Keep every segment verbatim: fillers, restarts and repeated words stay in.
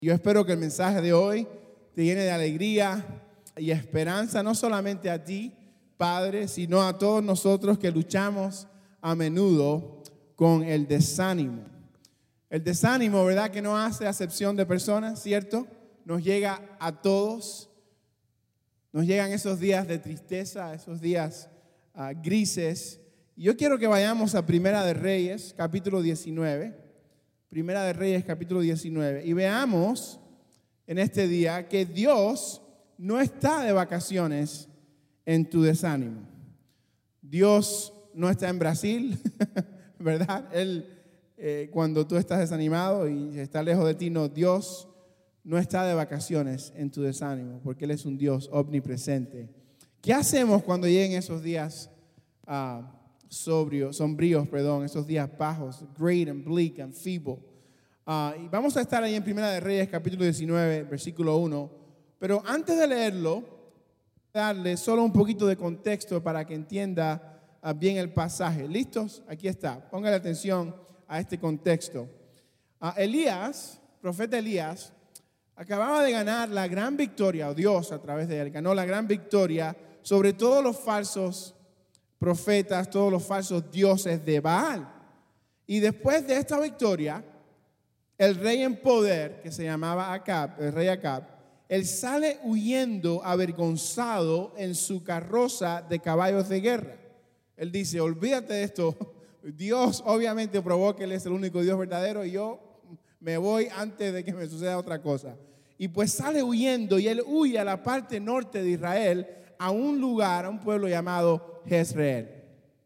Yo espero que el mensaje de hoy te llene de alegría y esperanza, no solamente a ti, Padre, sino a todos nosotros que luchamos a menudo con el desánimo. El desánimo, ¿verdad?, que no hace acepción de personas, ¿cierto? Nos llega a todos. Nos llegan esos días de tristeza, esos días uh, grises. Y yo quiero que vayamos a Primera de Reyes, capítulo diecinueve. Primera de Reyes, capítulo diecinueve. Y veamos en este día que Dios no está de vacaciones en tu desánimo. Dios no está en Brasil, ¿verdad? Él, eh, cuando tú estás desanimado y está lejos de ti, no, Dios no está de vacaciones en tu desánimo, porque Él es un Dios omnipresente. ¿Qué hacemos cuando lleguen esos días uh, sobrios, sombríos, perdón, esos días bajos, great and bleak and feeble? Uh, y vamos a estar ahí en Primera de Reyes, capítulo diecinueve, versículo uno. Pero antes de leerlo, darle solo un poquito de contexto para que entienda uh, bien el pasaje. ¿Listos? Aquí está. Póngale atención a este contexto. Uh, Elías, profeta Elías, acababa de ganar la gran victoria, o Dios a través de él ganó la gran victoria sobre todos los falsos profetas, todos los falsos dioses de Baal. Y después de esta victoria, el rey en poder, que se llamaba Acab, el rey Acab, él sale huyendo avergonzado en su carroza de caballos de guerra. Él dice, olvídate de esto, Dios obviamente probó que Él es el único Dios verdadero y yo me voy antes de que me suceda otra cosa. Y pues sale huyendo y él huye a la parte norte de Israel, a un lugar, a un pueblo llamado Jezreel.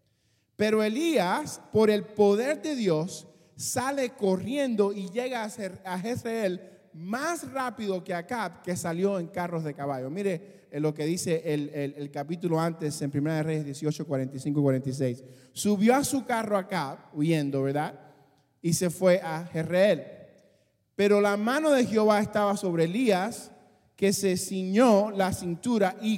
Pero Elías, por el poder de Dios, sale corriendo y llega a Jezreel más rápido que Acab, que salió en carros de caballo. Mire lo que dice el, el, el capítulo antes en Primera de Reyes dieciocho, cuarenta y cinco y cuarenta y seis. Subió a su carro Acab, huyendo, ¿verdad? Y se fue a Jezreel. Pero la mano de Jehová estaba sobre Elías, que se ciñó la cintura y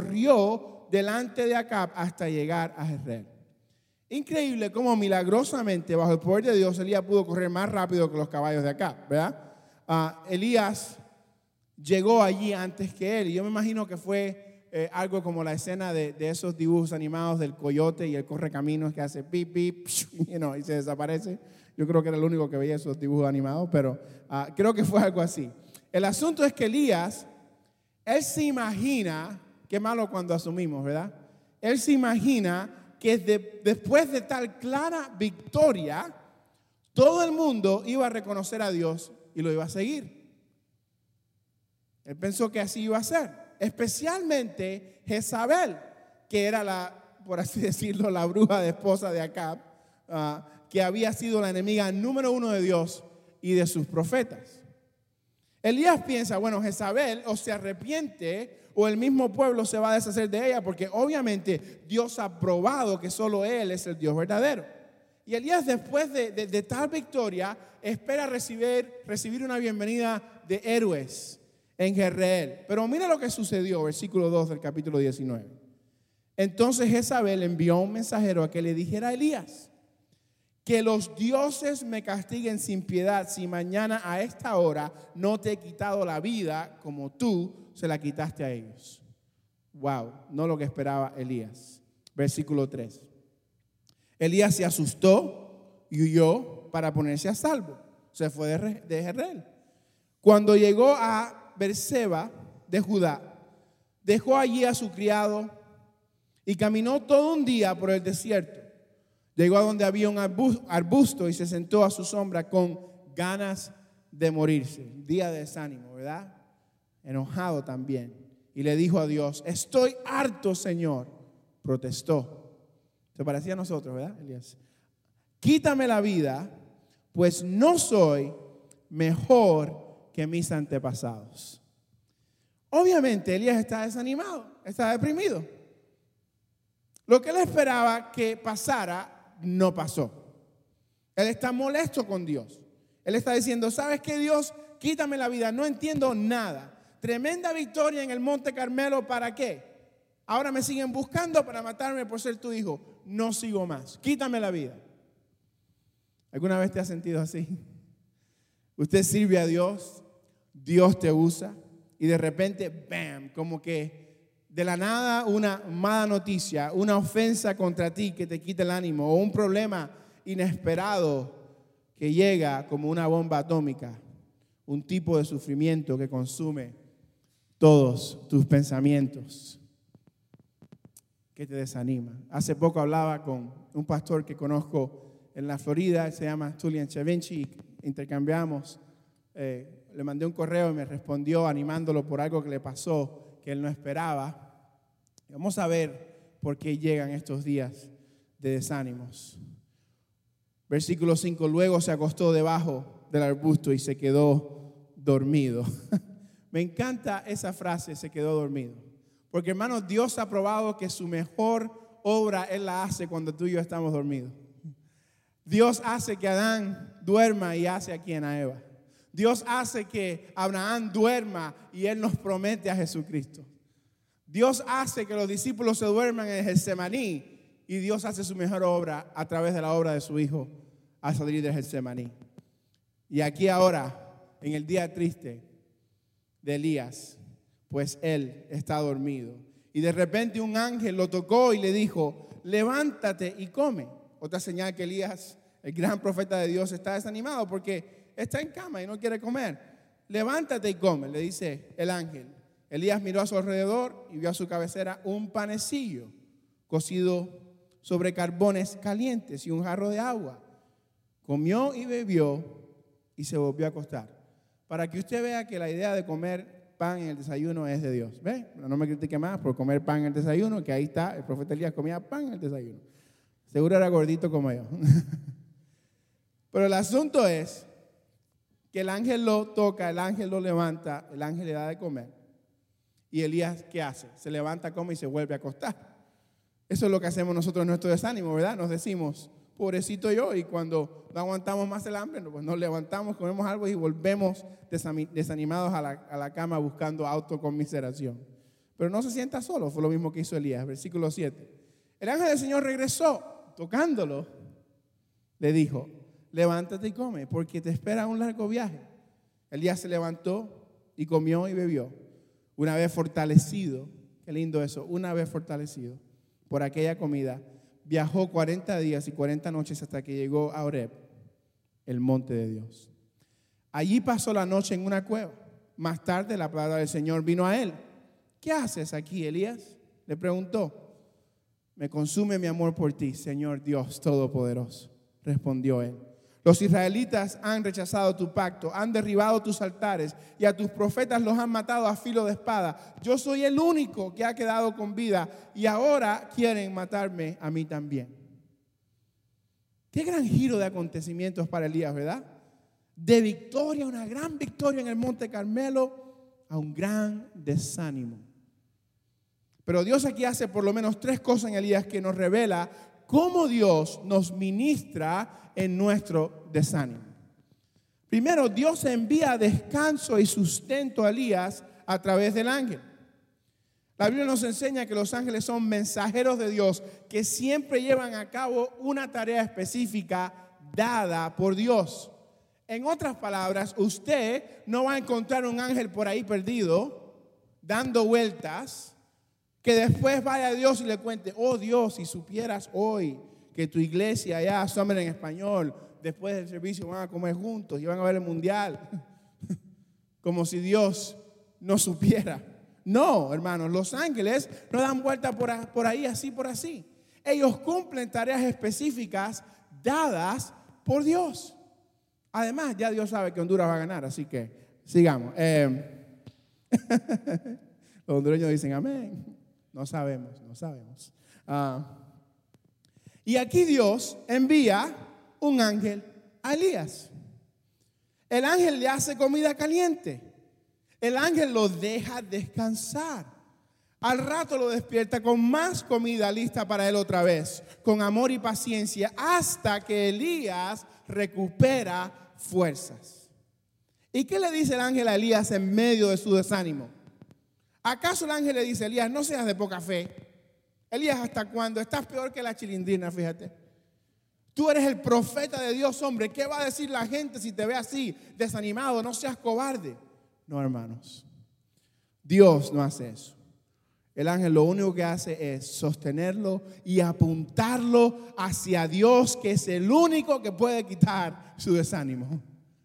corrió delante de Acab hasta llegar a Jezreel. Increíble cómo milagrosamente, bajo el poder de Dios, Elías pudo correr más rápido que los caballos de Acab, ¿verdad? Uh, Elías llegó allí antes que él. Y yo me imagino que fue eh, algo como la escena de, de esos dibujos animados del coyote y el correcaminos que hace pip, pip, you know, y se desaparece. Yo creo que era el único que veía esos dibujos animados, pero uh, creo que fue algo así. El asunto es que Elías, él se imagina, qué malo cuando asumimos, ¿verdad? Él se imagina que de, después de tal clara victoria, todo el mundo iba a reconocer a Dios y lo iba a seguir. Él pensó que así iba a ser, especialmente Jezabel, que era la, por así decirlo, la bruja de esposa de Acab, uh, que había sido la enemiga número uno de Dios y de sus profetas. Elías piensa, bueno, Jezabel o se arrepiente o el mismo pueblo se va a deshacer de ella, porque obviamente Dios ha probado que solo Él es el Dios verdadero. Y Elías, después de, de, de tal victoria, espera recibir, recibir una bienvenida de héroes en Jezreel. Pero mira lo que sucedió, versículo dos del capítulo diecinueve. Entonces Jezabel envió un mensajero a que le dijera a Elías: que los dioses me castiguen sin piedad si mañana a esta hora no te he quitado la vida como tú se la quitaste a ellos. Wow, no lo que esperaba Elías. Versículo tres. Elías se asustó y huyó para ponerse a salvo. Se fue de, de Jezreel. Cuando llegó a Berseba de Judá, dejó allí a su criado y caminó todo un día por el desierto. Llegó a donde había un arbusto y se sentó a su sombra con ganas de morirse. Día de desánimo, ¿verdad? Enojado también. Y le dijo a Dios: estoy harto, Señor. Protestó. Se parecía a nosotros, ¿verdad, Elías? Quítame la vida, pues no soy mejor que mis antepasados. Obviamente Elías está desanimado, está deprimido. Lo que él esperaba que pasara no pasó. Él está molesto con Dios. Él está diciendo: ¿sabes qué, Dios? Quítame la vida, no entiendo nada. Tremenda victoria en el Monte Carmelo, ¿para qué? Ahora me siguen buscando para matarme por ser tu hijo. No sigo más, quítame la vida. ¿Alguna vez te has sentido así? Usted sirve a Dios, Dios te usa y de repente, bam, como que de la nada una mala noticia, una ofensa contra ti que te quita el ánimo o un problema inesperado que llega como una bomba atómica, un tipo de sufrimiento que consume todos tus pensamientos, que te desanima. Hace poco hablaba con un pastor que conozco en la Florida, se llama Julian Chevinci, intercambiamos, eh, le mandé un correo y me respondió animándolo por algo que le pasó, que él no esperaba. Vamos a ver por qué llegan estos días de desánimos. Versículo cinco, luego se acostó debajo del arbusto y se quedó dormido. Me encanta esa frase, se quedó dormido. Porque, hermanos, Dios ha probado que su mejor obra Él la hace cuando tú y yo estamos dormidos. Dios hace que Adán duerma y hace a quien, a Eva. Dios hace que Abraham duerma y Él nos promete a Jesucristo. Dios hace que los discípulos se duerman en Getsemaní y Dios hace su mejor obra a través de la obra de su Hijo al salir de Getsemaní. Y aquí ahora, en el día triste de Elías, pues él está dormido. Y de repente un ángel lo tocó y le dijo, levántate y come. Otra señal que Elías, el gran profeta de Dios, está desanimado porque está en cama y no quiere comer. Levántate y come, le dice el ángel. Elías miró a su alrededor y vio a su cabecera un panecillo cocido sobre carbones calientes y un jarro de agua. Comió y bebió y se volvió a acostar. Para que usted vea que la idea de comer pan en el desayuno es de Dios. ¿Ve? No me critique más por comer pan en el desayuno, que ahí está, el profeta Elías comía pan en el desayuno. Seguro era gordito como yo. Pero el asunto es que el ángel lo toca, el ángel lo levanta, el ángel le da de comer. Y Elías, ¿qué hace? Se levanta, come y se vuelve a acostar. Eso es lo que hacemos nosotros en nuestro desánimo, ¿verdad? Nos decimos, pobrecito yo, y cuando no aguantamos más el hambre, pues nos levantamos, comemos algo y volvemos desanimados a la, a la cama buscando autoconmiseración. Pero no se sienta solo, fue lo mismo que hizo Elías. Versículo siete. El ángel del Señor regresó, tocándolo, le dijo, levántate y come, porque te espera un largo viaje. Elías se levantó y comió y bebió. Una vez fortalecido, qué lindo eso, una vez fortalecido por aquella comida, viajó cuarenta días y cuarenta noches hasta que llegó a Horeb, el monte de Dios. Allí pasó la noche en una cueva. Más tarde la palabra del Señor vino a él. ¿Qué haces aquí, Elías? Le preguntó. Me consume mi amor por ti, Señor Dios Todopoderoso, respondió él. Los israelitas han rechazado tu pacto, han derribado tus altares y a tus profetas los han matado a filo de espada. Yo soy el único que ha quedado con vida y ahora quieren matarme a mí también. Qué gran giro de acontecimientos para Elías, ¿verdad? De victoria, una gran victoria en el Monte Carmelo, a un gran desánimo. Pero Dios aquí hace por lo menos tres cosas en Elías que nos revela cómo Dios nos ministra en nuestro desánimo. Primero, Dios envía descanso y sustento a Elías a través del ángel. La Biblia nos enseña que los ángeles son mensajeros de Dios que siempre llevan a cabo una tarea específica dada por Dios. En otras palabras, usted no va a encontrar un ángel por ahí perdido, dando vueltas, que después vaya a Dios y le cuente, oh Dios, si supieras hoy que tu iglesia ya Summer en español, después del servicio van a comer juntos y van a ver el mundial. Como si Dios no supiera. No, hermanos, los ángeles no dan vuelta por, por ahí, así por así. Ellos cumplen tareas específicas dadas por Dios. Además, ya Dios sabe que Honduras va a ganar, así que sigamos. Eh, los hondureños dicen amén. No sabemos, no sabemos. Uh, y aquí Dios envía un ángel a Elías. El ángel le hace comida caliente. El ángel lo deja descansar. Al rato lo despierta con más comida lista para él otra vez, con amor y paciencia, hasta que Elías recupera fuerzas. ¿Y qué le dice el ángel a Elías en medio de su desánimo? ¿Acaso el ángel le dice a Elías, no seas de poca fe? Elías, ¿hasta cuándo? Estás peor que la chilindrina, fíjate. Tú eres el profeta de Dios, hombre. ¿Qué va a decir la gente si te ve así, desanimado? No seas cobarde. No, hermanos. Dios no hace eso. El ángel lo único que hace es sostenerlo y apuntarlo hacia Dios, que es el único que puede quitar su desánimo.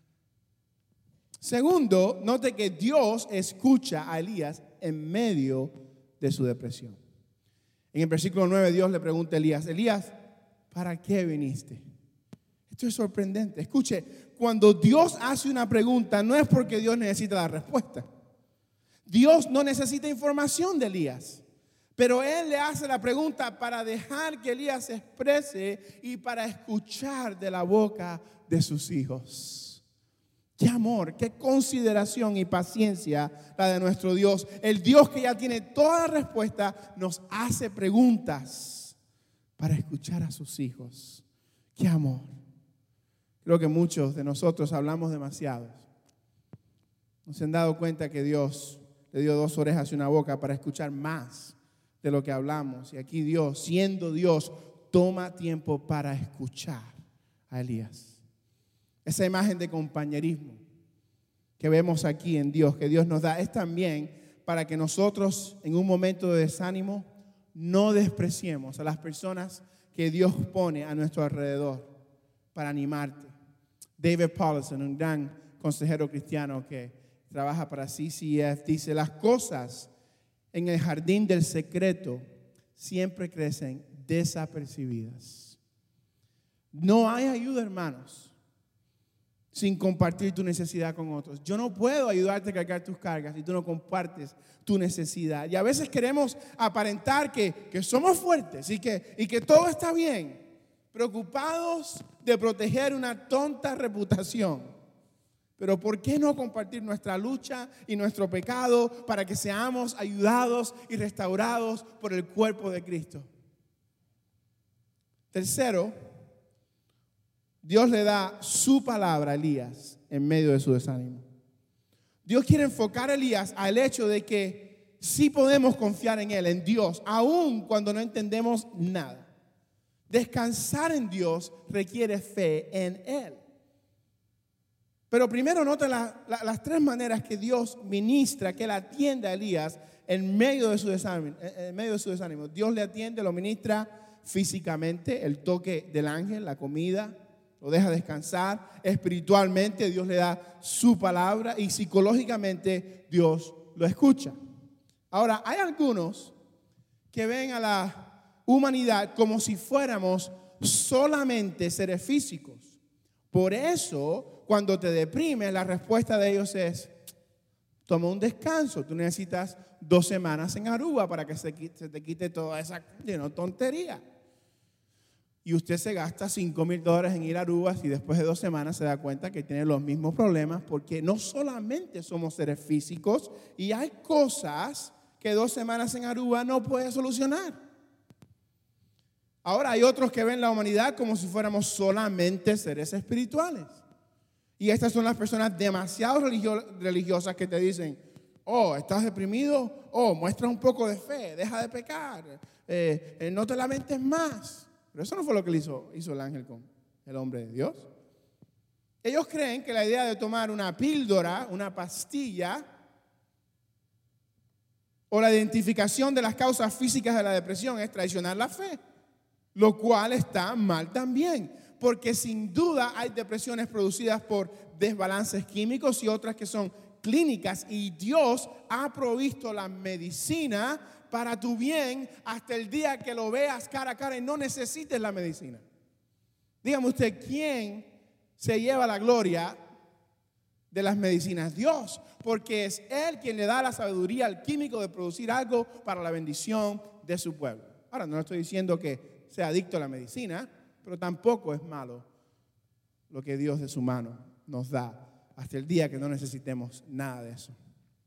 Segundo, note que Dios escucha a Elías en medio de su depresión. En el versículo nueve, Dios le pregunta a Elías, Elías, ¿para qué viniste? Esto es sorprendente. Escuche, cuando Dios hace una pregunta, no es porque Dios necesita la respuesta. Dios no necesita información de Elías, pero Él le hace la pregunta para dejar que Elías se exprese y para escuchar de la boca de sus hijos. Qué amor, qué consideración y paciencia la de nuestro Dios. El Dios que ya tiene toda la respuesta nos hace preguntas para escuchar a sus hijos. Qué amor. Creo que muchos de nosotros hablamos demasiado. ¿No se han dado cuenta que Dios le dio dos orejas y una boca para escuchar más de lo que hablamos? Y aquí Dios, siendo Dios, toma tiempo para escuchar a Elías. Esa imagen de compañerismo que vemos aquí en Dios, que Dios nos da, es también para que nosotros en un momento de desánimo no despreciemos a las personas que Dios pone a nuestro alrededor para animarte. David Paulson, un gran consejero cristiano que trabaja para C C F, dice, las cosas en el jardín del secreto siempre crecen desapercibidas. No hay ayuda, hermanos, sin compartir tu necesidad con otros. Yo no puedo ayudarte a cargar tus cargas si tú no compartes tu necesidad. Y a veces queremos aparentar que, que somos fuertes y que, y que todo está bien, preocupados de proteger una tonta reputación. Pero ¿por qué no compartir nuestra lucha y nuestro pecado para que seamos ayudados y restaurados por el cuerpo de Cristo? Tercero, Dios le da su palabra a Elías en medio de su desánimo. Dios quiere enfocar a Elías al hecho de que sí podemos confiar en Él, en Dios, aun cuando no entendemos nada. Descansar en Dios requiere fe en Él. Pero primero nota la, la, las tres maneras que Dios ministra, que Él atiende a Elías en medio de su desánimo. En medio de su desánimo. Dios le atiende, lo ministra físicamente, el toque del ángel, la comida, lo deja descansar. Espiritualmente Dios le da su palabra y psicológicamente Dios lo escucha. Ahora, hay algunos que ven a la humanidad como si fuéramos solamente seres físicos. Por eso, cuando te deprimes, la respuesta de ellos es, toma un descanso. Tú necesitas dos semanas en Aruba para que se, se te quite toda esa you know, tontería. Y usted se gasta cinco mil dólares en ir a Aruba y después de dos semanas se da cuenta que tiene los mismos problemas, porque no solamente somos seres físicos y hay cosas que dos semanas en Aruba no puede solucionar. Ahora hay otros que ven la humanidad como si fuéramos solamente seres espirituales. Y estas son las personas demasiado religio- religiosas que te dicen, oh, ¿estás deprimido? Oh, muestra un poco de fe, deja de pecar, eh, eh, no te lamentes más. Pero eso no fue lo que le hizo, hizo el ángel con el hombre de Dios. Ellos creen que la idea de tomar una píldora, una pastilla, o la identificación de las causas físicas de la depresión es traicionar la fe, lo cual está mal también. Porque sin duda hay depresiones producidas por desbalances químicos y otras que son clínicas. Y Dios ha provisto la medicina para tu bien hasta el día que lo veas cara a cara y no necesites la medicina. Dígame usted, ¿quién se lleva la gloria de las medicinas? Dios, porque es Él quien le da la sabiduría al químico de producir algo para la bendición de su pueblo. Ahora, no estoy diciendo que sea adicto a la medicina, pero tampoco es malo lo que Dios de su mano nos da hasta el día que no necesitemos nada de eso.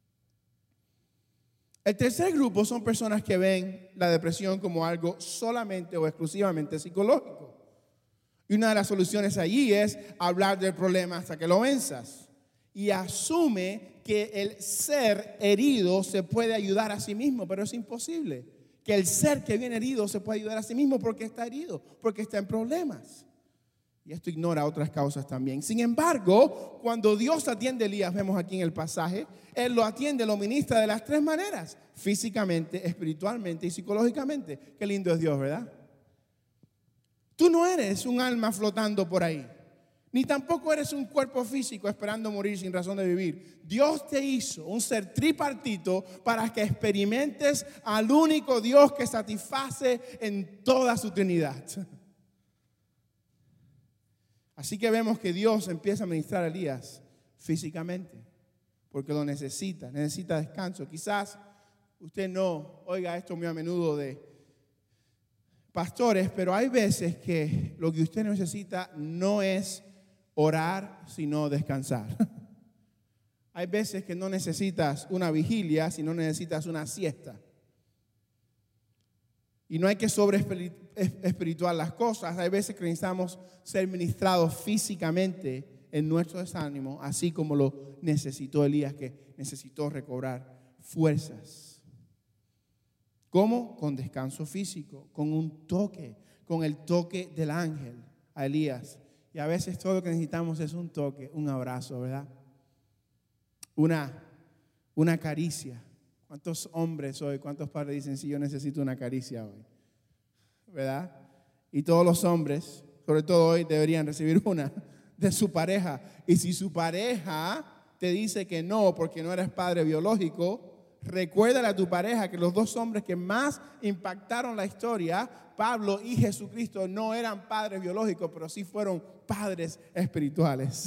El tercer grupo son personas que ven la depresión como algo solamente o exclusivamente psicológico. Y una de las soluciones allí es hablar del problema hasta que lo venzas. Y asume que el ser herido se puede ayudar a sí mismo, pero es imposible. Que el ser que viene herido se puede ayudar a sí mismo porque está herido, porque está en problemas. Y esto ignora otras causas también. Sin embargo, cuando Dios atiende a Elías, vemos aquí en el pasaje, Él lo atiende, lo ministra de las tres maneras: físicamente, espiritualmente y psicológicamente. Qué lindo es Dios, ¿verdad? Tú no eres un alma flotando por ahí, ni tampoco eres un cuerpo físico esperando morir sin razón de vivir. Dios te hizo un ser tripartito para que experimentes al único Dios que satisface en toda su Trinidad. Así que vemos que Dios empieza a ministrar a Elías físicamente, porque lo necesita, necesita descanso. Quizás usted no oiga esto muy a menudo de pastores, pero hay veces que lo que usted necesita no es orar, sino descansar. Hay veces que no necesitas una vigilia, sino necesitas una siesta. Y no hay que sobre espiritual las cosas. Hay veces que necesitamos ser ministrados físicamente en nuestro desánimo, así como lo necesitó Elías, que necesitó recobrar fuerzas. ¿Cómo? Con descanso físico, con un toque, con el toque del ángel a Elías. Y a veces todo lo que necesitamos es un toque, un abrazo, ¿verdad? Una, una caricia. ¿Cuántos hombres hoy, cuántos padres dicen, sí, yo necesito una caricia hoy? ¿Verdad? Y todos los hombres, sobre todo hoy, deberían recibir una de su pareja. Y si su pareja te dice que no, porque no eres padre biológico, recuérdale a tu pareja que los dos hombres que más impactaron la historia, Pablo y Jesucristo, no eran padres biológicos, pero sí fueron padres espirituales.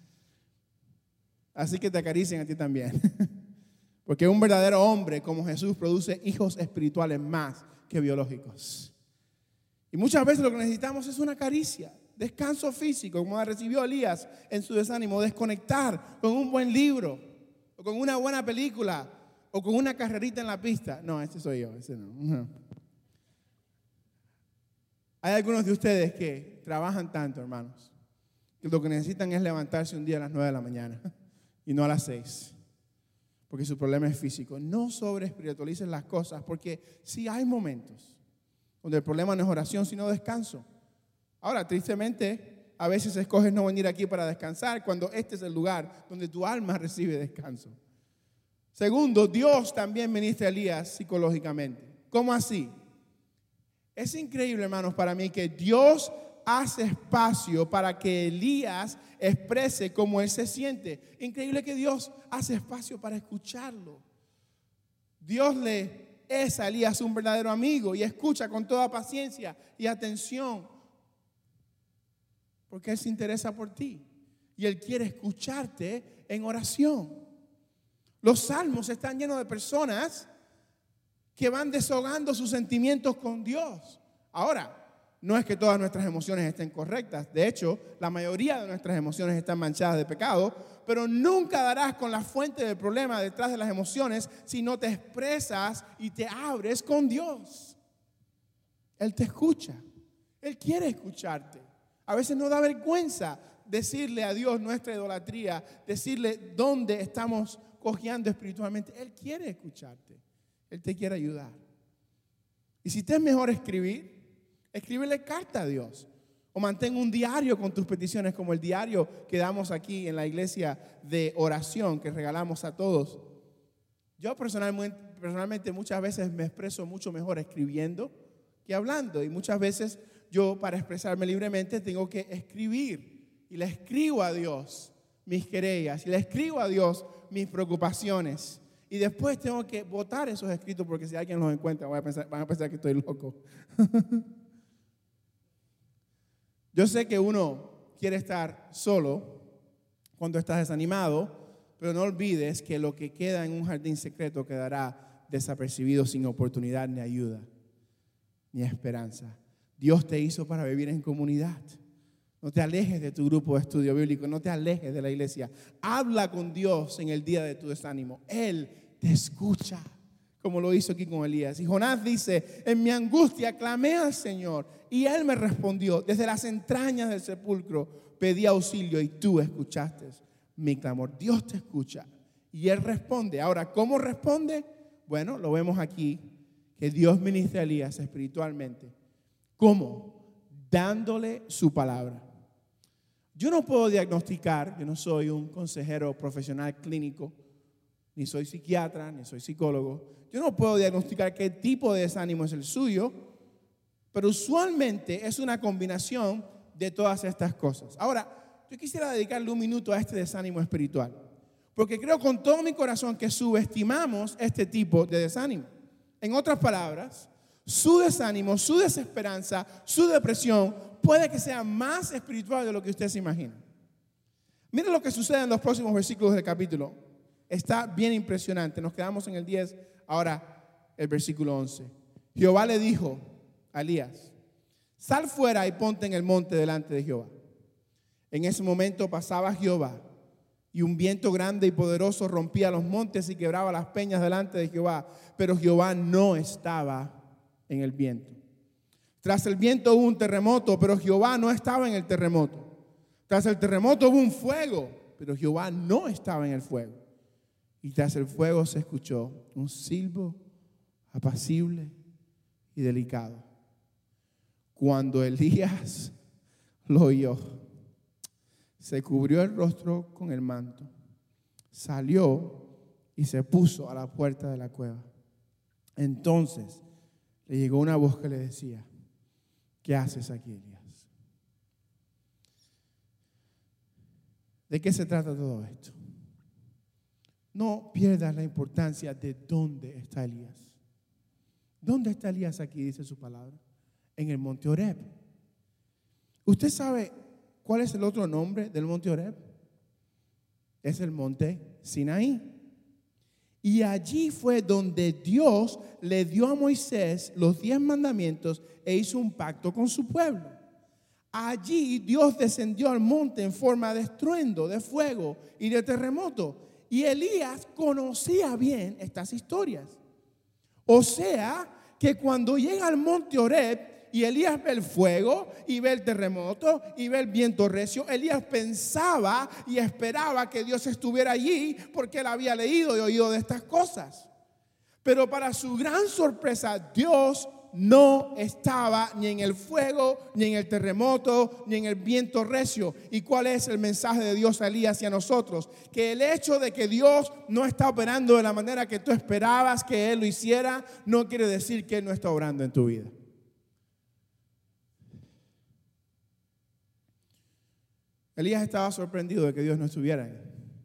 Así que te acaricien a ti también. Porque un verdadero hombre como Jesús produce hijos espirituales más que biológicos. Y muchas veces lo que necesitamos es una caricia, descanso físico, como la recibió Elías en su desánimo, desconectar con un buen libro, o con una buena película, o con una carrerita en la pista. No, ese soy yo, ese no. No. Hay algunos de ustedes que trabajan tanto, hermanos, que lo que necesitan es levantarse un día a las nueve de la mañana y no a las seis. Porque su problema es físico. No sobre espiritualicen las cosas, porque sí hay momentos donde el problema no es oración, sino descanso. Ahora, tristemente, a veces escoges no venir aquí para descansar cuando este es el lugar donde tu alma recibe descanso. Segundo, Dios también ministra a Elías psicológicamente. ¿Cómo así? Es increíble, hermanos, para mí que Dios hace espacio para que Elías exprese cómo él se siente. Increíble que Dios hace espacio para escucharlo. Dios le es a Elías un verdadero amigo y escucha con toda paciencia y atención, porque Él se interesa por ti y Él quiere escucharte en oración. Los salmos están llenos de personas que van desahogando sus sentimientos con Dios. Ahora, no es que todas nuestras emociones estén correctas. De hecho, la mayoría de nuestras emociones están manchadas de pecado, pero nunca darás con la fuente del problema detrás de las emociones si no te expresas y te abres con Dios. Él te escucha. Él quiere escucharte. A veces nos da vergüenza decirle a Dios nuestra idolatría, decirle dónde estamos cojeando espiritualmente. Él quiere escucharte. Él te quiere ayudar. Y si te es mejor escribir, escríbele carta a Dios o mantén un diario con tus peticiones, como el diario que damos aquí en la iglesia de oración que regalamos a todos. Yo personalmente, personalmente muchas veces me expreso mucho mejor escribiendo que hablando, y muchas veces yo, para expresarme libremente, tengo que escribir y le escribo a Dios mis querellas y le escribo a Dios mis preocupaciones. Y después tengo que botar esos escritos, porque si alguien los encuentra van a pensar, van a pensar que estoy loco. Yo sé que uno quiere estar solo cuando estás desanimado, pero no olvides que lo que queda en un jardín secreto quedará desapercibido, sin oportunidad ni ayuda ni esperanza. Dios te hizo para vivir en comunidad. No te alejes de tu grupo de estudio bíblico, no te alejes de la iglesia. Habla con Dios en el día de tu desánimo. Él te escucha, como lo hizo aquí con Elías. Y Jonás dice, en mi angustia clamé al Señor y Él me respondió. Desde las entrañas del sepulcro pedí auxilio y tú escuchaste mi clamor. Dios te escucha y Él responde. Ahora, ¿cómo responde? Bueno, lo vemos aquí, que Dios ministra a Elías espiritualmente. ¿Cómo? Dándole su palabra. Yo no puedo diagnosticar, yo no soy un consejero profesional clínico, ni soy psiquiatra, ni soy psicólogo. Yo no puedo diagnosticar qué tipo de desánimo es el suyo, pero usualmente es una combinación de todas estas cosas. Ahora, yo quisiera dedicarle un minuto a este desánimo espiritual, porque creo con todo mi corazón que subestimamos este tipo de desánimo. En otras palabras, su desánimo, su desesperanza, su depresión puede que sea más espiritual de lo que usted se imagina. Miren lo que sucede en los próximos versículos del capítulo. Está bien impresionante. Nos quedamos en el diez, ahora el versículo once. Jehová le dijo a Elías: sal fuera y ponte en el monte delante de Jehová. En ese momento pasaba Jehová, y un viento grande y poderoso rompía los montes y quebraba las peñas delante de Jehová, pero Jehová no estaba en el viento. Tras el viento hubo un terremoto, pero Jehová no estaba en el terremoto. Tras el terremoto hubo un fuego, pero Jehová no estaba en el fuego. Y tras el fuego se escuchó un silbo apacible y delicado. Cuando Elías lo oyó, se cubrió el rostro con el manto, salió y se puso a la puerta de la cueva. Entonces le llegó una voz que le decía: ¿qué haces aquí, Elías? ¿De qué se trata todo esto? No pierdas la importancia de dónde está Elías. ¿Dónde está Elías aquí? Dice su palabra. En el monte Horeb. ¿Usted sabe cuál es el otro nombre del monte Horeb? Es el monte Sinaí. Y allí fue donde Dios le dio a Moisés los diez mandamientos e hizo un pacto con su pueblo. Allí Dios descendió al monte en forma de estruendo, de fuego y de terremoto. Y Elías conocía bien estas historias. O sea, que cuando llega al monte Horeb y Elías ve el fuego y ve el terremoto y ve el viento recio, Elías pensaba y esperaba que Dios estuviera allí porque él había leído y oído de estas cosas. Pero para su gran sorpresa, Dios no estaba ni en el fuego, ni en el terremoto, ni en el viento recio. ¿Y cuál es el mensaje de Dios a Elías y a nosotros? Que el hecho de que Dios no está operando de la manera que tú esperabas que Él lo hiciera, no quiere decir que Él no está obrando en tu vida. Elías estaba sorprendido de que Dios no estuviera ahí.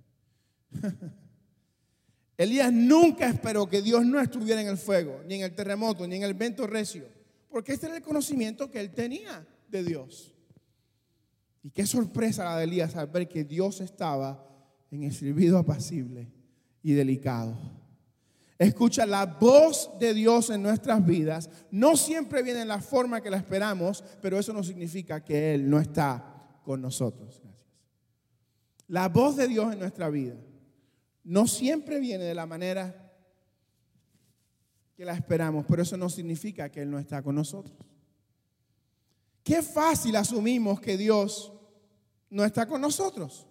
Elías nunca esperó que Dios no estuviera en el fuego, ni en el terremoto, ni en el viento recio, porque este era el conocimiento que él tenía de Dios. Y qué sorpresa la de Elías al ver que Dios estaba en el silbido apacible y delicado. Escucha, la voz de Dios en nuestras vidas no siempre viene en la forma que la esperamos, pero eso no significa que Él no está con nosotros. Gracias. La voz de Dios en nuestra vida no siempre viene de la manera que la esperamos, pero eso no significa que Él no está con nosotros. Qué fácil asumimos que Dios no está con nosotros,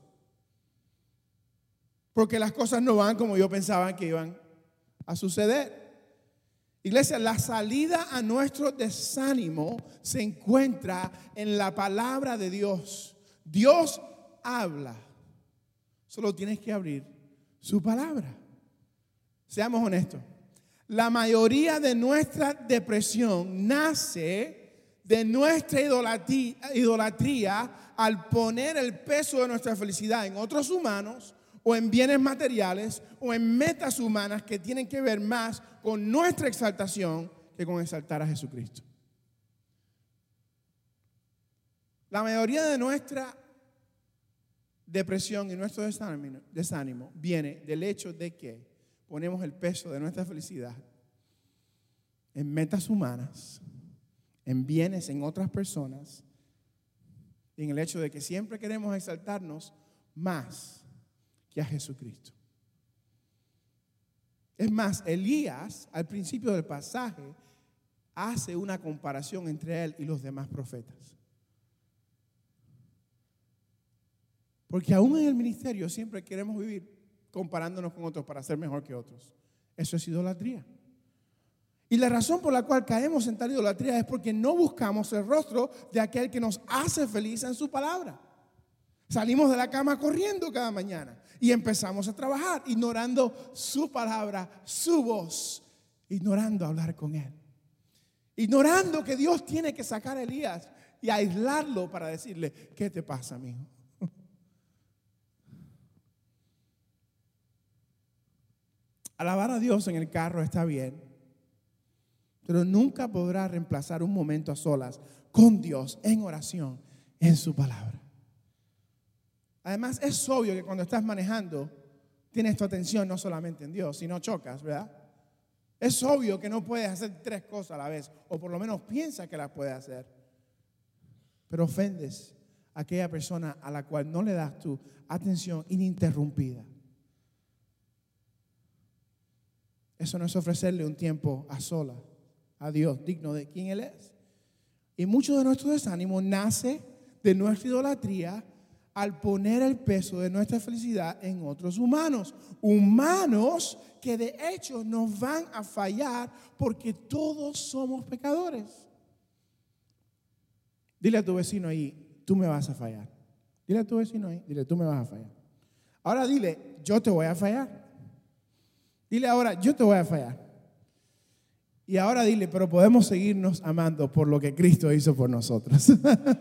porque las cosas no van como yo pensaba que iban a suceder. Iglesia, la salida a nuestro desánimo se encuentra en la palabra de Dios. Dios habla, solo tienes que abrir su palabra. Seamos honestos. La mayoría de nuestra depresión nace de nuestra idolatría, idolatría al poner el peso de nuestra felicidad en otros humanos o en bienes materiales o en metas humanas que tienen que ver más con nuestra exaltación que con exaltar a Jesucristo. La mayoría de nuestra depresión y nuestro desánimo, desánimo viene del hecho de que ponemos el peso de nuestra felicidad en metas humanas, en bienes, en otras personas, y en el hecho de que siempre queremos exaltarnos más que a Jesucristo. Es más, Elías, al principio del pasaje, hace una comparación entre él y los demás profetas. Porque aún en el ministerio siempre queremos vivir comparándonos con otros para ser mejor que otros. Eso es idolatría. Y la razón por la cual caemos en tal idolatría es porque no buscamos el rostro de aquel que nos hace feliz en su palabra. Salimos de la cama corriendo cada mañana y empezamos a trabajar, ignorando su palabra, su voz, ignorando hablar con Él. Ignorando que Dios tiene que sacar a Elías y aislarlo para decirle, ¿qué te pasa, amigo? Alabar a Dios en el carro está bien, pero nunca podrá reemplazar un momento a solas con Dios en oración, en su palabra. Además, es obvio que cuando estás manejando, tienes tu atención no solamente en Dios, sino chocas, ¿verdad? Es obvio que no puedes hacer tres cosas a la vez, o por lo menos piensas que las puedes hacer. Pero ofendes a aquella persona a la cual no le das tu atención ininterrumpida. Eso no es ofrecerle un tiempo a solas a Dios, digno de quien Él es. Y mucho de nuestro desánimo nace de nuestra idolatría al poner el peso de nuestra felicidad en otros humanos. Humanos que de hecho nos van a fallar porque todos somos pecadores. Dile a tu vecino ahí, tú me vas a fallar. Dile a tu vecino ahí, dile, tú me vas a fallar. Ahora dile, yo te voy a fallar. Dile ahora, yo te voy a fallar. Y ahora dile, pero podemos seguirnos amando por lo que Cristo hizo por nosotros.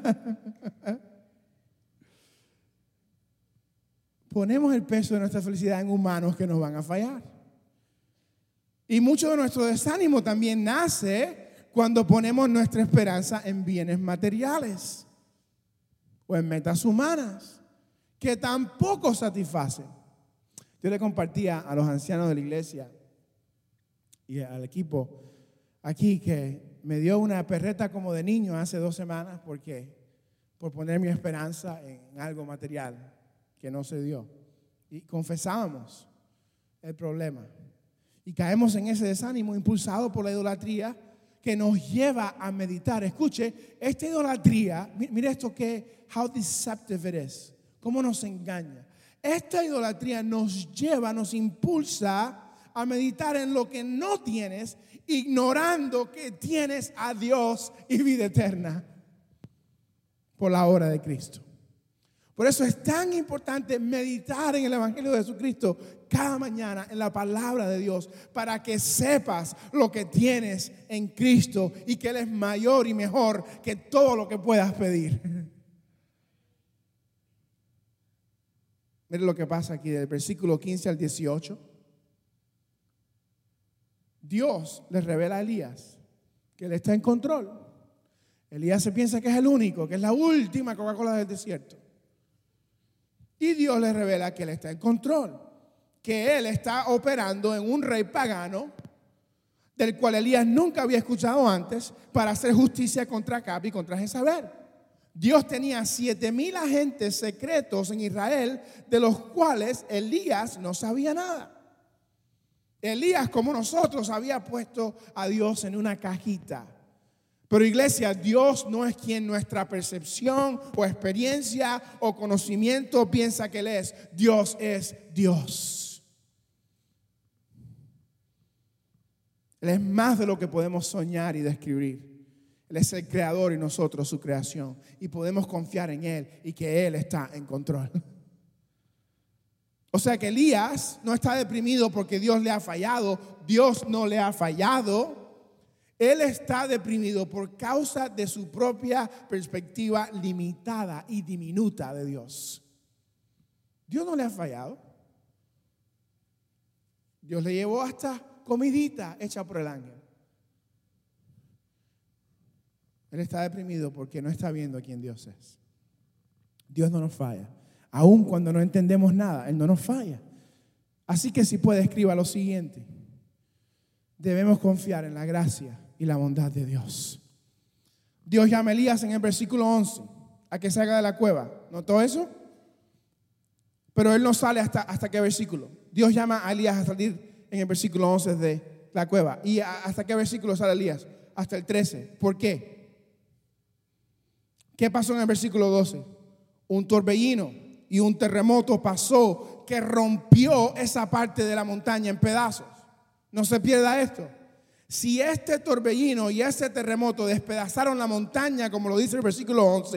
Ponemos el peso de nuestra felicidad en humanos que nos van a fallar. Y mucho de nuestro desánimo también nace cuando ponemos nuestra esperanza en bienes materiales o en metas humanas que tampoco satisfacen. Yo le compartía a los ancianos de la iglesia y al equipo aquí que me dio una perreta como de niño hace dos semanas porque por poner mi esperanza en algo material que no se dio. Y confesábamos el problema. Y caemos en ese desánimo impulsado por la idolatría que nos lleva a meditar. Escuche, esta idolatría, mire esto que, how deceptive it is, cómo nos engaña. Esta idolatría nos lleva, nos impulsa a meditar en lo que no tienes, ignorando que tienes a Dios y vida eterna por la obra de Cristo. Por eso es tan importante meditar en el Evangelio de Jesucristo cada mañana en la palabra de Dios para que sepas lo que tienes en Cristo y que Él es mayor y mejor que todo lo que puedas pedir. Mire lo que pasa aquí del versículo quince al dieciocho. Dios le revela a Elías que Él está en control. Elías se piensa que es el único, que es la última Coca-Cola del desierto. Y Dios le revela que Él está en control, que Él está operando en un rey pagano del cual Elías nunca había escuchado antes para hacer justicia contra Acab y contra Jezabel. Dios tenía siete mil agentes secretos en Israel, de los cuales Elías no sabía nada. Elías, como nosotros, había puesto a Dios en una cajita. Pero iglesia, Dios no es quien nuestra percepción o experiencia o conocimiento piensa que Él es. Dios es Dios. Él es más de lo que podemos soñar y describir. Él es el creador y nosotros su creación. Y podemos confiar en Él y que Él está en control. O sea que Elías no está deprimido porque Dios le ha fallado. Dios no le ha fallado. Él está deprimido por causa de su propia perspectiva limitada y diminuta de Dios. Dios no le ha fallado. Dios le llevó hasta comidita hecha por el ángel. Él está deprimido porque no está viendo quién Dios es. Dios no nos falla. Aun cuando no entendemos nada, Él no nos falla. Así que si puede, escriba lo siguiente. Debemos confiar en la gracia y la bondad de Dios. Dios llama a Elías en el versículo once a que salga de la cueva. ¿Notó eso? Pero él no sale hasta, hasta qué versículo. Dios llama a Elías a salir en el versículo once de la cueva. ¿Y hasta qué versículo sale Elías? Hasta el trece. ¿Por qué? ¿Qué pasó en el versículo doce? Un torbellino y un terremoto pasó que rompió esa parte de la montaña en pedazos. No se pierda esto. Si este torbellino y ese terremoto despedazaron la montaña, como lo dice el versículo once,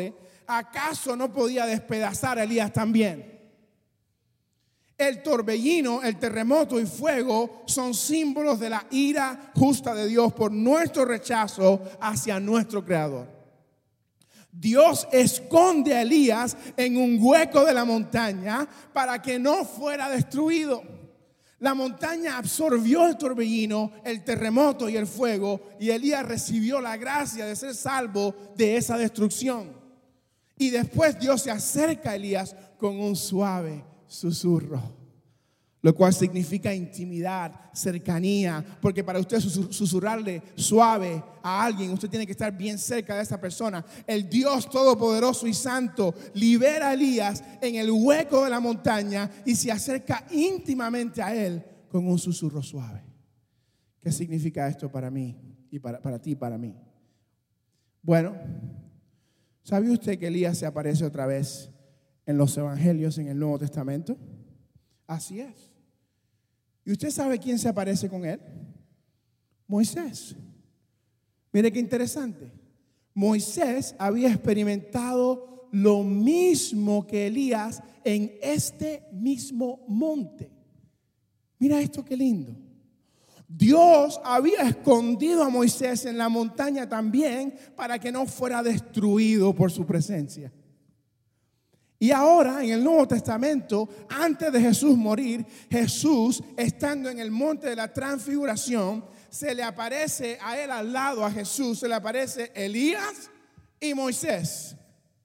¿acaso no podía despedazar a Elías también? El torbellino, el terremoto y fuego son símbolos de la ira justa de Dios por nuestro rechazo hacia nuestro Creador. Dios esconde a Elías en un hueco de la montaña para que no fuera destruido. La montaña absorbió el torbellino, el terremoto y el fuego, y Elías recibió la gracia de ser salvo de esa destrucción. Y después Dios se acerca a Elías con un suave susurro, lo cual significa intimidad, cercanía, porque para usted susurrarle suave a alguien, usted tiene que estar bien cerca de esa persona. El Dios todopoderoso y santo libera a Elías en el hueco de la montaña y se acerca íntimamente a él con un susurro suave. ¿Qué significa esto para mí y para, para ti y para mí? Bueno, ¿sabe usted que Elías se aparece otra vez en los evangelios en el Nuevo Testamento? Así es. ¿Y usted sabe quién se aparece con él? Moisés. Mire qué interesante. Moisés había experimentado lo mismo que Elías en este mismo monte. Mira esto qué lindo. Dios había escondido a Moisés en la montaña también para que no fuera destruido por su presencia. Y ahora en el Nuevo Testamento, antes de Jesús morir, Jesús, estando en el monte de la transfiguración, se le aparece a él al lado, a Jesús, se le aparece Elías y Moisés.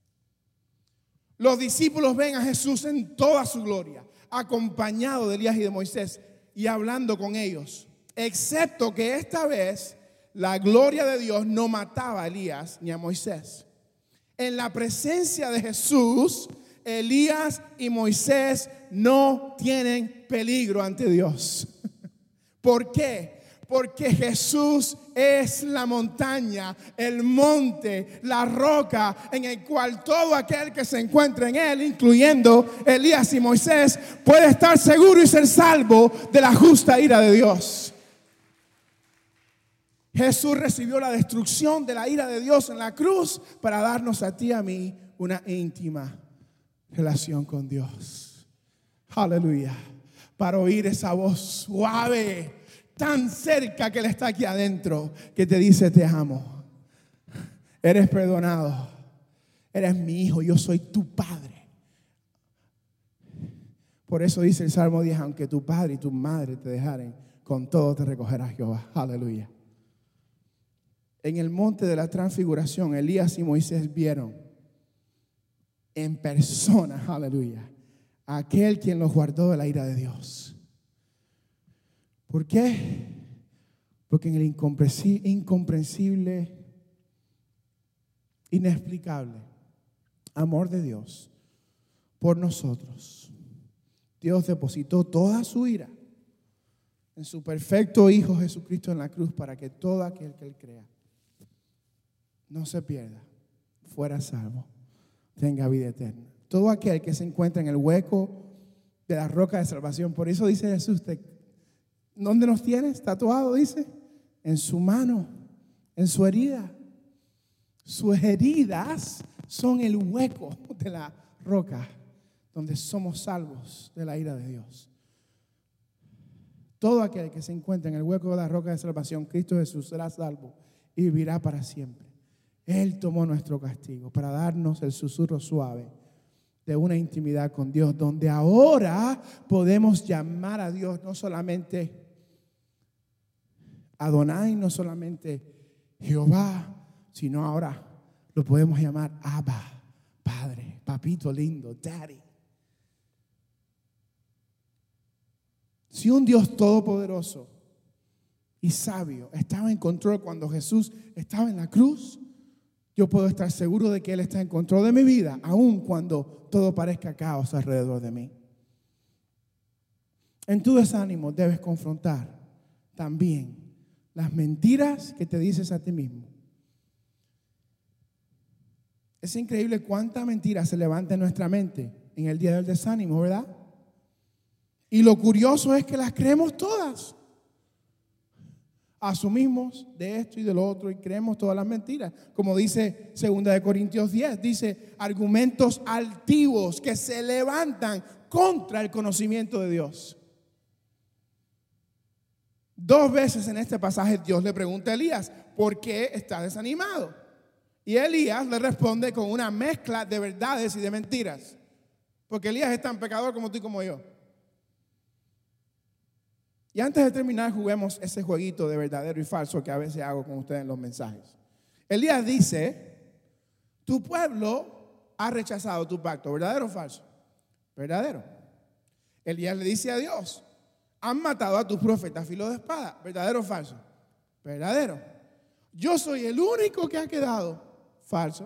Los discípulos ven a Jesús en toda su gloria, acompañado de Elías y de Moisés y hablando con ellos. Excepto que esta vez la gloria de Dios no mataba a Elías ni a Moisés. En la presencia de Jesús, Elías y Moisés no tienen peligro ante Dios. ¿Por qué? Porque Jesús es la montaña, el monte, la roca en el cual todo aquel que se encuentre en él, incluyendo Elías y Moisés, puede estar seguro y ser salvo de la justa ira de Dios. Jesús recibió la destrucción de la ira de Dios en la cruz para darnos a ti y a mí una íntima relación con Dios. Aleluya. Para oír esa voz suave, tan cerca que Él está aquí adentro, que te dice: te amo, eres perdonado, eres mi hijo, yo soy tu padre. Por eso dice el Salmo diez: aunque tu padre y tu madre te dejaren, con todo te recogerá Jehová. Aleluya. En el monte de la transfiguración, Elías y Moisés vieron en persona, aleluya, a aquel quien los guardó de la ira de Dios. ¿Por qué? Porque en el incomprensible, inexplicable amor de Dios por nosotros, Dios depositó toda su ira en su perfecto Hijo Jesucristo en la cruz, para que todo aquel que Él crea no se pierda, fuera salvo, tenga vida eterna. Todo aquel que se encuentra en el hueco de la roca de salvación. Por eso dice Jesús: ¿dónde nos tienes? Tatuado, dice, en su mano, en su herida. Sus heridas son el hueco de la roca donde somos salvos de la ira de Dios. Todo aquel que se encuentra en el hueco de la roca de salvación, Cristo Jesús, será salvo y vivirá para siempre. Él tomó nuestro castigo para darnos el susurro suave de una intimidad con Dios, donde ahora podemos llamar a Dios no solamente Adonai, no solamente Jehová, sino ahora lo podemos llamar Abba, Padre, papito lindo, Daddy. Si un Dios todopoderoso y sabio estaba en control cuando Jesús estaba en la cruz, yo puedo estar seguro de que Él está en control de mi vida, aun cuando todo parezca caos alrededor de mí. En tu desánimo debes confrontar también las mentiras que te dices a ti mismo. Es increíble cuánta mentira se levanta en nuestra mente en el día del desánimo, ¿verdad? Y lo curioso es que las creemos todas. Asumimos de esto y de lo otro y creemos todas las mentiras. Como dice segunda de Corintios diez, dice argumentos altivos que se levantan contra el conocimiento de Dios. Dos veces en este pasaje Dios le pregunta a Elías, ¿por qué está desanimado? Y Elías le responde con una mezcla de verdades y de mentiras. Porque Elías es tan pecador como tú y como yo. Y antes de terminar, juguemos ese jueguito de verdadero y falso que a veces hago con ustedes en los mensajes. Elías dice, tu pueblo ha rechazado tu pacto, ¿verdadero o falso? Verdadero. Elías le dice a Dios, han matado a tus profetas a filo de espada, ¿verdadero o falso? Verdadero. Yo soy el único que ha quedado, falso.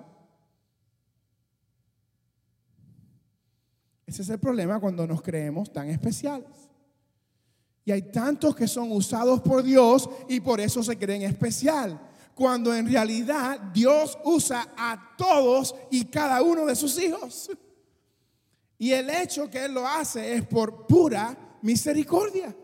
Ese es el problema cuando nos creemos tan especiales. Y hay tantos que son usados por Dios y por eso se creen especial. Cuando en realidad Dios usa a todos y cada uno de sus hijos. Y el hecho que Él lo hace es por pura misericordia.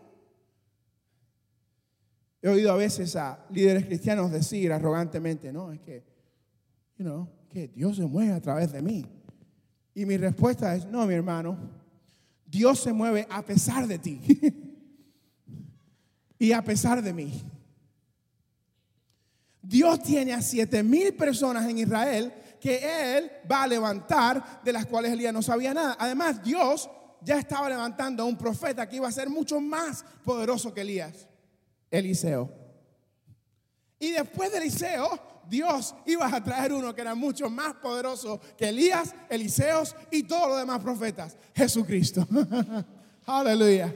He oído a veces a líderes cristianos decir arrogantemente, no, es que, you know, que Dios se mueve a través de mí. Y mi respuesta es, no, mi hermano, Dios se mueve a pesar de ti. Y a pesar de mí. Dios tiene a siete mil personas en Israel que Él va a levantar, de las cuales Elías no sabía nada. Además, Dios ya estaba levantando a un profeta que iba a ser mucho más poderoso que Elías, Eliseo. Y después de Eliseo, Dios iba a traer uno que era mucho más poderoso que Elías, Eliseos y todos los demás profetas, Jesucristo. Aleluya.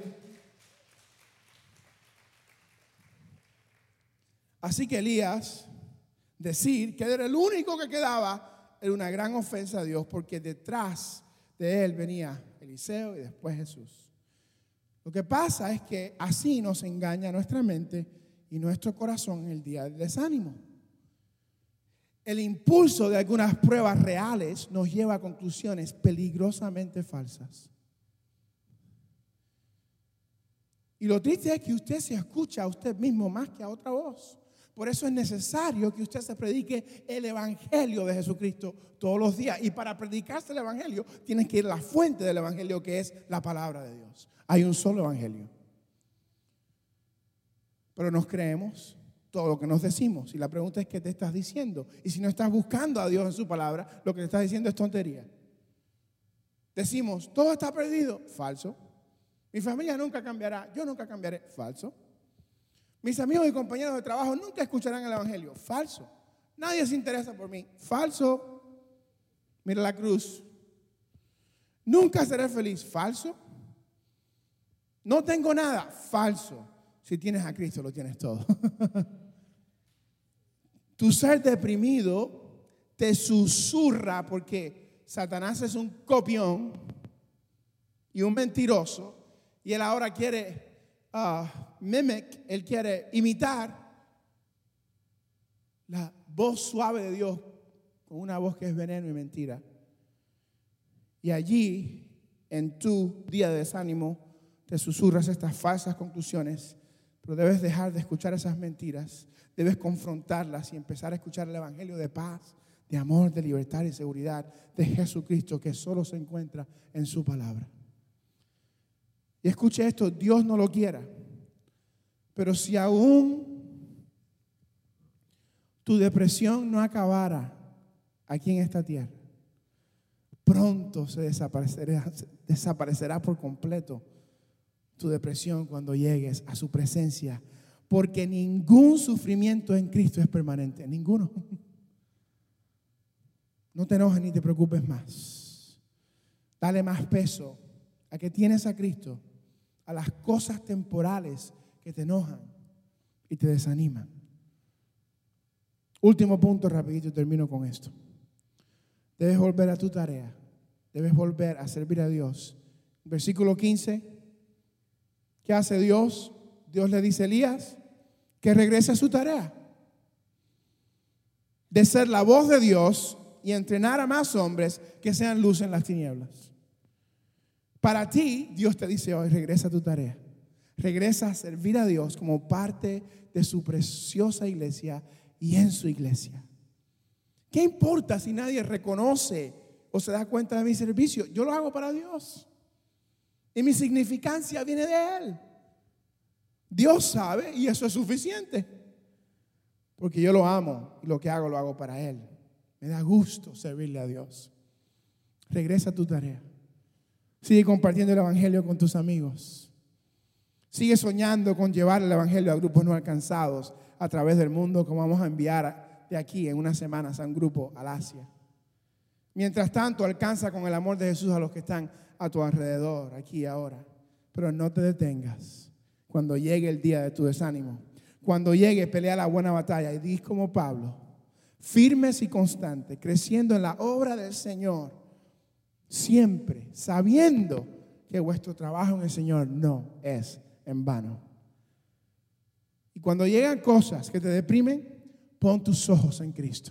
Así que Elías, decir que era el único que quedaba, era una gran ofensa a Dios, porque detrás de él venía Eliseo y después Jesús. Lo que pasa es que así nos engaña nuestra mente y nuestro corazón en el día del desánimo. El impulso de algunas pruebas reales nos lleva a conclusiones peligrosamente falsas. Y lo triste es que usted se escucha a usted mismo más que a otra voz. Por eso es necesario que usted se predique el evangelio de Jesucristo todos los días. Y para predicarse el evangelio, tienes que ir a la fuente del evangelio, que es la palabra de Dios. Hay un solo evangelio. Pero nos creemos todo lo que nos decimos. Y la pregunta es, ¿qué te estás diciendo? Y si no estás buscando a Dios en su palabra, lo que te estás diciendo es tontería. Decimos, todo está perdido. Falso. Mi familia nunca cambiará. Yo nunca cambiaré. Falso. Mis amigos y compañeros de trabajo nunca escucharán el evangelio. Falso. Nadie se interesa por mí. Falso. Mira la cruz. Nunca seré feliz. Falso. No tengo nada. Falso. Si tienes a Cristo, lo tienes todo. Tu ser deprimido te susurra, porque Satanás es un copión y un mentiroso, y él ahora quiere Uh, mimic, él quiere imitar la voz suave de Dios con una voz que es veneno y mentira. Y allí, en tu día de desánimo, te susurras estas falsas conclusiones, pero debes dejar de escuchar esas mentiras, debes confrontarlas y empezar a escuchar el evangelio de paz, de amor, de libertad y seguridad de Jesucristo, que solo se encuentra en su palabra. Y escuche esto, Dios no lo quiera, pero si aún tu depresión no acabara aquí en esta tierra, pronto se desaparecerá, desaparecerá por completo tu depresión cuando llegues a su presencia, porque ningún sufrimiento en Cristo es permanente, ninguno. No te enojes ni te preocupes más. Dale más peso a que tienes a Cristo, a las cosas temporales que te enojan y te desaniman. Último punto, rapidito, y termino con esto. Debes volver a tu tarea. Debes volver a servir a Dios. Versículo quince. ¿Qué hace Dios? Dios le dice a Elías que regrese a su tarea de ser la voz de Dios y entrenar a más hombres que sean luz en las tinieblas. Para ti, Dios te dice hoy, regresa a tu tarea. Regresa a servir a Dios como parte de su preciosa iglesia y en su iglesia. ¿Qué importa si nadie reconoce o se da cuenta de mi servicio? Yo lo hago para Dios. Y mi significancia viene de Él. Dios sabe y eso es suficiente. Porque yo lo amo y lo que hago lo hago para Él. Me da gusto servirle a Dios. Regresa a tu tarea. Sigue compartiendo el evangelio con tus amigos. Sigue soñando con llevar el evangelio a grupos no alcanzados a través del mundo, como vamos a enviar de aquí en unas semanas a un grupo al Asia. Mientras tanto, alcanza con el amor de Jesús a los que están a tu alrededor, aquí y ahora. Pero no te detengas. Cuando llegue el día de tu desánimo, cuando llegue, pelea la buena batalla y di como Pablo, firmes y constantes, creciendo en la obra del Señor, siempre sabiendo que vuestro trabajo en el Señor no es en vano. Y cuando llegan cosas que te deprimen, pon tus ojos en Cristo.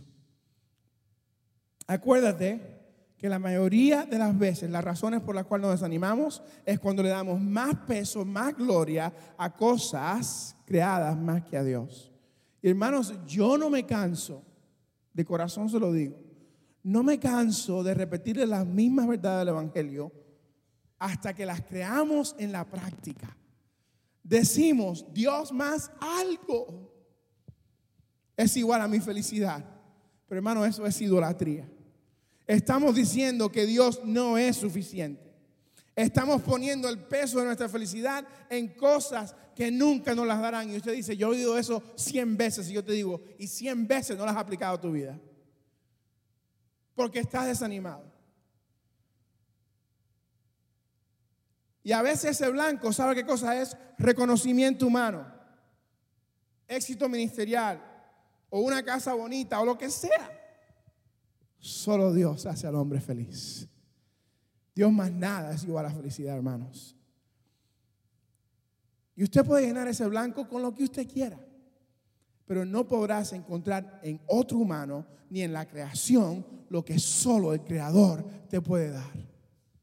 Acuérdate que la mayoría de las veces las razones por las cuales nos desanimamos es cuando le damos más peso, más gloria a cosas creadas más que a Dios. Y hermanos, yo no me canso, de corazón se lo digo, no me canso de repetirle las mismas verdades del evangelio hasta que las creamos en la práctica. Decimos, Dios más algo es igual a mi felicidad. Pero hermano, eso es idolatría. Estamos diciendo que Dios no es suficiente. Estamos poniendo el peso de nuestra felicidad en cosas que nunca nos las darán. Y usted dice, yo he oído eso cien veces. Y yo te digo, y cien veces no las has aplicado a tu vida. Porque estás desanimado. Y a veces ese blanco, ¿sabe qué cosa es? Reconocimiento humano, éxito ministerial, o una casa bonita, o lo que sea. Solo Dios hace al hombre feliz. Dios más nada es igual a felicidad, hermanos. Y usted puede llenar ese blanco con lo que usted quiera, pero no podrás encontrar en otro humano ni en la creación lo que solo el Creador te puede dar.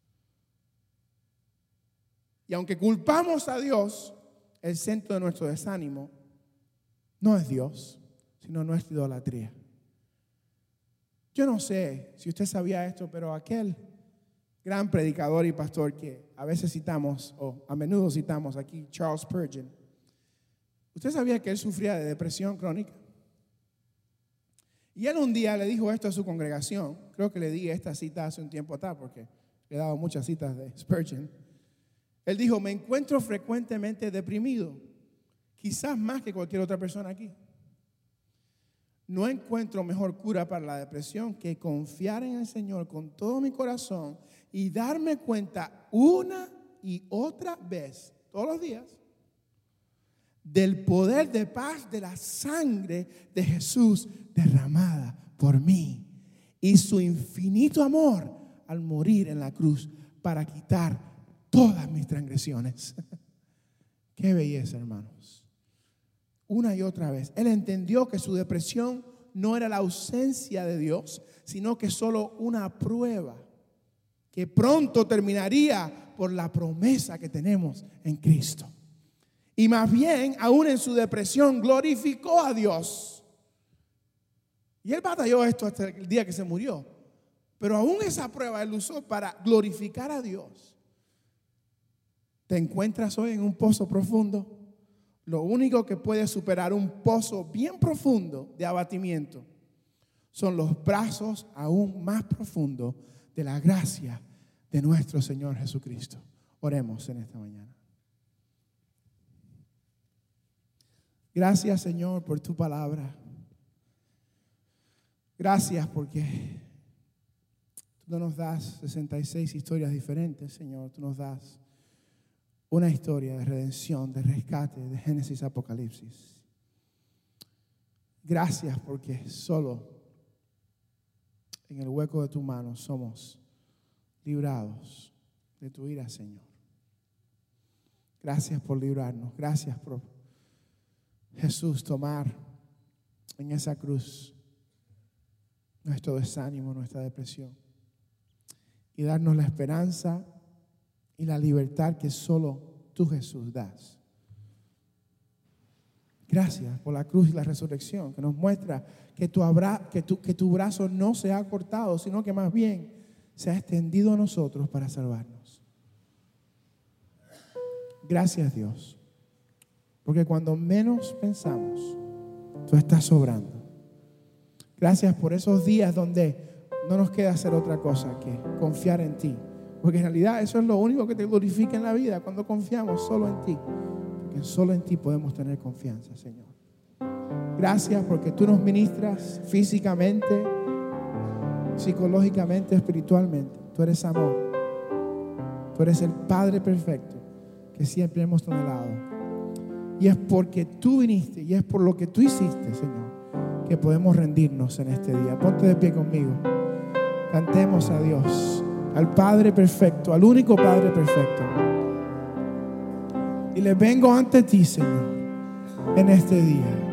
Y aunque culpamos a Dios, el centro de nuestro desánimo no es Dios, sino nuestra idolatría. Yo no sé si usted sabía esto, pero aquel gran predicador y pastor que a veces citamos, o a menudo citamos aquí, Charles Spurgeon, ¿usted sabía que él sufría de depresión crónica? Y él un día le dijo esto a su congregación. Creo que le di esta cita hace un tiempo atrás porque le he dado muchas citas de Spurgeon. Él dijo, me encuentro frecuentemente deprimido, quizás más que cualquier otra persona aquí. No encuentro mejor cura para la depresión que confiar en el Señor con todo mi corazón y darme cuenta una y otra vez, todos los días, del poder de paz de la sangre de Jesús derramada por mí y su infinito amor al morir en la cruz para quitar todas mis transgresiones. Qué belleza, hermanos. Una y otra vez. Él entendió que su depresión no era la ausencia de Dios, sino que solo una prueba que pronto terminaría por la promesa que tenemos en Cristo. Y más bien, aún en su depresión, glorificó a Dios. Y él batalló esto hasta el día que se murió. Pero aún esa prueba él usó para glorificar a Dios. ¿Te encuentras hoy en un pozo profundo? Lo único que puede superar un pozo bien profundo de abatimiento son los brazos aún más profundos de la gracia de nuestro Señor Jesucristo. Oremos en esta mañana. Gracias, Señor, por tu palabra. Gracias porque tú no nos das sesenta y seis historias diferentes, Señor. Tú nos das una historia de redención, de rescate, de Génesis a Apocalipsis. Gracias porque solo en el hueco de tu mano somos librados de tu ira, Señor. Gracias por librarnos. Gracias por Jesús tomar en esa cruz nuestro desánimo, nuestra depresión y darnos la esperanza y la libertad que solo tú, Jesús, das. Gracias por la cruz y la resurrección, que nos muestra que tu, abra, que, tu, que tu brazo no se ha cortado, sino que más bien se ha extendido a nosotros para salvarnos. Gracias, Dios, porque cuando menos pensamos, tú estás sobrando. Gracias por esos días donde no nos queda hacer otra cosa que confiar en ti, porque en realidad eso es lo único que te glorifica en la vida, cuando confiamos solo en ti, porque solo en ti podemos tener confianza, Señor. Gracias porque tú nos ministras físicamente, psicológicamente, espiritualmente. Tú eres amor. Tú eres el Padre perfecto que siempre hemos anhelado. Y es porque tú viniste y es por lo que tú hiciste, Señor, que podemos rendirnos en este día. Ponte de pie conmigo. Cantemos a Dios, al Padre perfecto, al único Padre perfecto. Y le vengo ante ti, Señor, en este día.